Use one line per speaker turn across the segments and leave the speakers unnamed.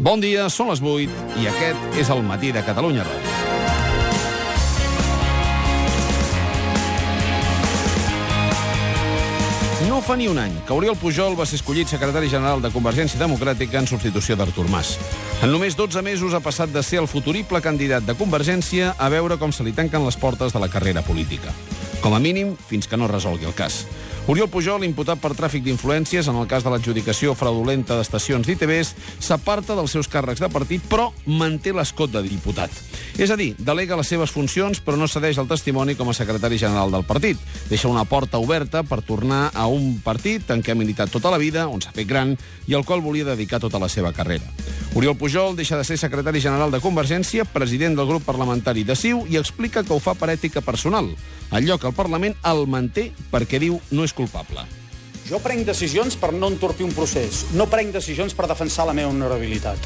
Bon dia, són les 8 i aquest és el Matí de Catalunya Ràdio. No fa ni un any que Oriol Pujol va ser escollit secretari general de Convergència Democràtica en substitució d'Artur Mas. En només 12 mesos ha passat de ser el futurible candidat de Convergència a veure com se li tanquen les portes de la carrera política. Com a mínim, fins que no resolgui el cas. Oriol Pujol, imputat per tràfic d'influències en el cas de l'adjudicació fraudulenta d'estacions d'ITVs, s'aparta dels seus càrrecs de partit, però manté l'escot de diputat. És a dir, delega les seves funcions, però no cedeix el testimoni com a secretari general del partit. Deixa una porta oberta per tornar a un partit en què ha militat tota la vida, on s'ha fet gran, i al qual volia dedicar tota la seva carrera. Oriol Pujol deixa de ser secretari general de Convergència, president del grup parlamentari de CiU, i explica que ho fa per ètica personal. El lloc al Parlament el manté perquè diu no és culpable.
Jo prenc decisions per no entorpir un procés. No prenc decisions per defensar la meva honorabilitat.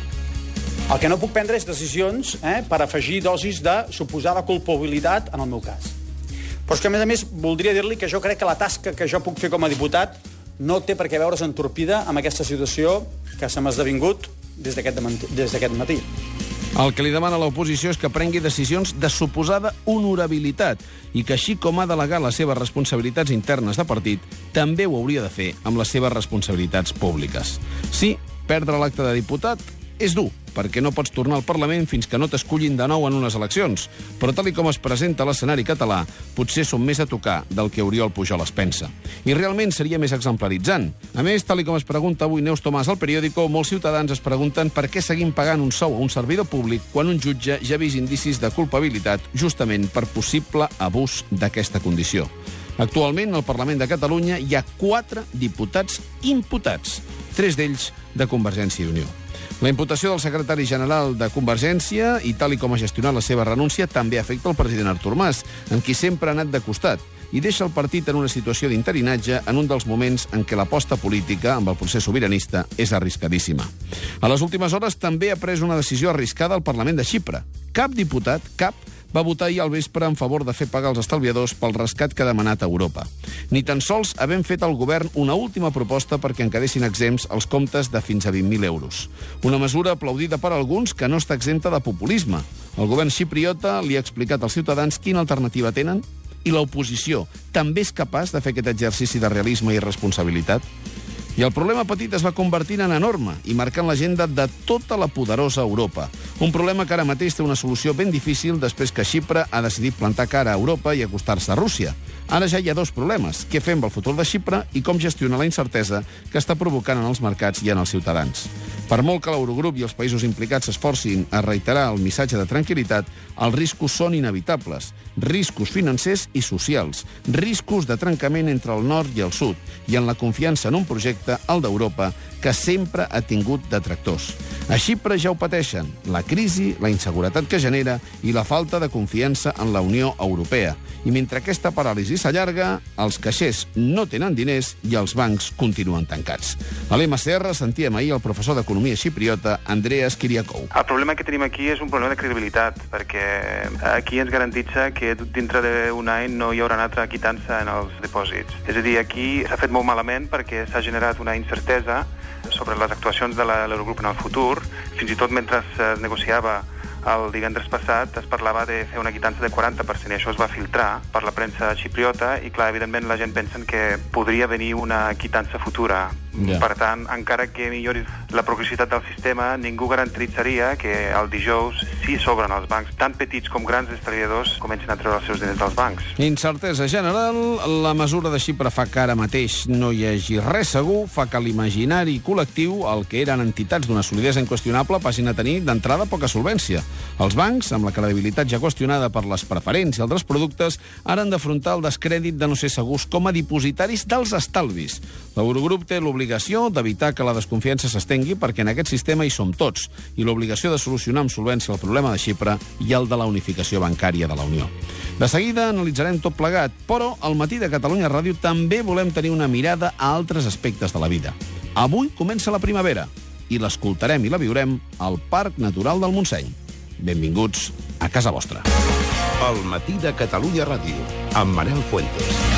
El que no puc prendre és decisions per afegir dosis de suposada culpabilitat en el meu cas. Però és que, a més, voldria dir-li que jo crec que la tasca que jo puc fer com a diputat no té per què veure's entorpida amb aquesta situació que se m'ha esdevingut des d'aquest matí.
El que li demana l'oposició és que prengui decisions de suposada honorabilitat i que, així com ha delegat les seves responsabilitats internes de partit, també ho hauria de fer amb les seves responsabilitats públiques. Sí, perdre l'acte de diputat és dur, perquè no pots tornar al Parlament fins que no t'escullin de nou en unes eleccions, però tal com es presenta l'escenari català, potser som més a tocar del que Oriol Pujol es pensa. I realment seria més exemplaritzant. A més, tal com es pregunta avui Neus Tomàs al periòdico, molts ciutadans es pregunten per què seguim pagant un sou a un servidor públic quan un jutge ja ha vist indicis de culpabilitat justament per possible abús d'aquesta condició. Actualment, al Parlament de Catalunya hi ha 4 diputats imputats, 3 d'ells de Convergència i Unió. La imputació del secretari general de Convergència i tal com ha gestionat la seva renúncia també afecta el president Artur Mas, amb qui sempre ha anat de costat, i deixa el partit en una situació d'interinatge en un dels moments en què l'aposta política amb el procés sobiranista és arriscadíssima. A les últimes hores també ha pres una decisió arriscada al Parlament de Xipre. Cap diputat, va votar ahir al vespre en favor de fer pagar els estalviadors pel rescat que ha demanat a Europa. Ni tan sols havent fet al govern una última proposta perquè en quedessin exempts els comptes de fins a 20.000 euros. Una mesura aplaudida per alguns que no està exempta de populisme. El govern xipriota li ha explicat als ciutadans quina alternativa tenen i l'oposició també és capaç de fer aquest exercici de realisme i responsabilitat? I el problema petit es va convertint en enorme i marcant l'agenda de tota la poderosa Europa. Un problema que ara mateix té una solució ben difícil després que Xipre ha decidit plantar cara a Europa i acostar-se a Rússia. Ara ja hi ha 2 problemes. Què fem amb el futur de Xipre i com gestionar la incertesa que està provocant en els mercats i en els ciutadans. Per molt que l'Eurogrup i els països implicats s'esforcin a reiterar el missatge de tranquil·litat, els riscos són inevitables. Riscos financers i socials. Riscos de trencament entre el nord i el sud. I en la confiança en un projecte, el d'Europa, que sempre ha tingut detractors. A Xipre ja ho pateixen. La crisi, la inseguretat que genera i la falta de confiança en la Unió Europea. I mentre aquesta paràlisi s'allarga, els caixers no tenen diners i els bancs continuen tancats. A l'MCR sentíem ahir el professor d'Economia xipriota, Andreas Kyriakou.
El problema que tenim aquí és un problema de credibilitat, perquè aquí ens garantitza que dintre d'un any no hi haurà una altra quitança en els dipòsits. És a dir, aquí s'ha fet molt malament perquè s'ha generat una incertesa sobre les actuacions de l'Eurogrup en el futur. Fins i tot mentre es negociava el divendres passat es parlava de fer una quitança de 40% i això es va filtrar per la premsa xipriota i, clar, evidentment la gent pensa que podria venir una quitança futura. Yeah. Per tant, encara que millori la progressivitat del sistema, ningú garantitzaria que el dijous, si s'obren els bancs, tan petits com grans estalviadors, comencin a treure els seus diners dels bancs.
Incertesa general, la mesura de Xipre fa que ara mateix no hi hagi res segur, fa que l'imaginari col·lectiu, el que eren entitats d'una solidesa inqüestionable, passin a tenir d'entrada poca solvència. Els bancs, amb la credibilitat ja qüestionada per les preferents i altres productes, ara han d'afrontar el descrèdit de no ser segurs com a dipositaris dels estalvis. L'Eurogrup té l'obligació d'evitar que la desconfiança s'estengui perquè en aquest sistema hi som tots i l'obligació de solucionar amb solvència el problema de Xipre i el de la unificació bancària de la Unió. De seguida analitzarem tot plegat, però al Matí de Catalunya Ràdio també volem tenir una mirada a altres aspectes de la vida. Avui comença la primavera i l'escoltarem i la viurem al Parc Natural del Montseny. Benvinguts a casa vostra.
El Matí de Catalunya Ràdio, amb Manel Fuentes.